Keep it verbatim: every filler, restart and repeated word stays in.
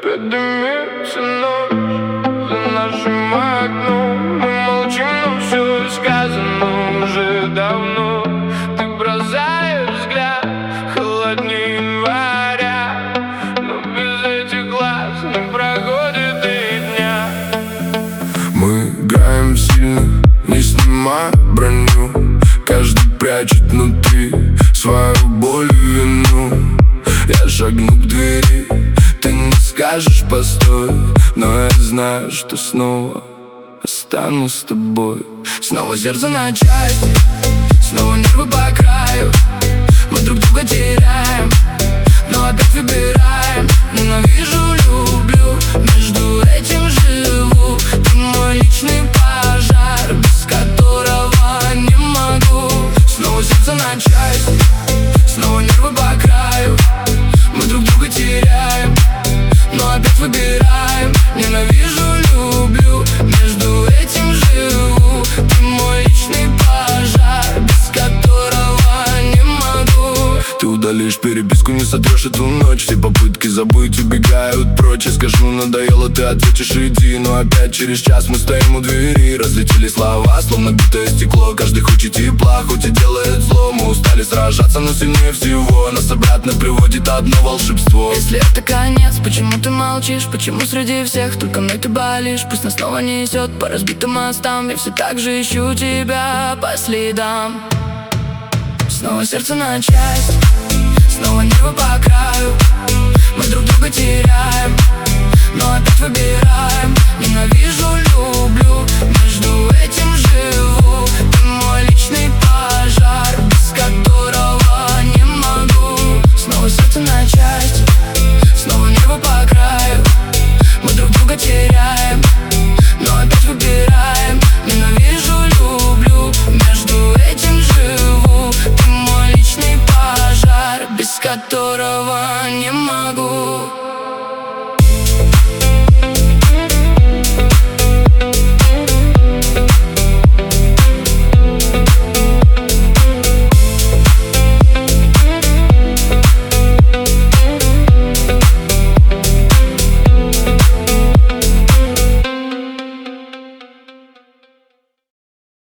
Поднимется ночь за нашим окном. Мы молчим, но все сказано уже давно. Ты бросаешь взгляд холоднее января, но без этих глаз не проходит и дня. Мы играем сильно, не снимая броню. Каждый прячет внутри свою боль и вину. Я шагну к двери, ты не скажешь постой, но я знаю, что снова останусь с тобой. Снова сердце на части, снова нервы по краю. Мы друг друга теряем, но опять выбираем. Ненавижу, люблю, между этим живу. Ты мой личный пожар, без которого не могу. Снова сердце на части, снова нервы по краю. Мы друг друга теряем, но опять выбираем. Ненавижу, люблю, между этим живу. Ты мой личный пожар, без которого не могу. Ты удалишь переписку, не сотрешь эту ночь. Все попытки забыть убегают прочь. Я скажу, надоело, ты ответишь, иди. Но опять через час мы стоим у двери. Разлетелись слова, словно битое стекло. Каждый хочет тепла, хоть и делает зло. Мы устали сражаться, но сильнее всего нас обратно приводит одно волшебство. Если это конец, почему ты молчишь? Почему среди всех только мной ты болишь? Пусть нас снова несет по разбитым мостам. Я все так же ищу тебя по следам. Снова сердце на части, снова небо по краю. Мы друг друга теряем,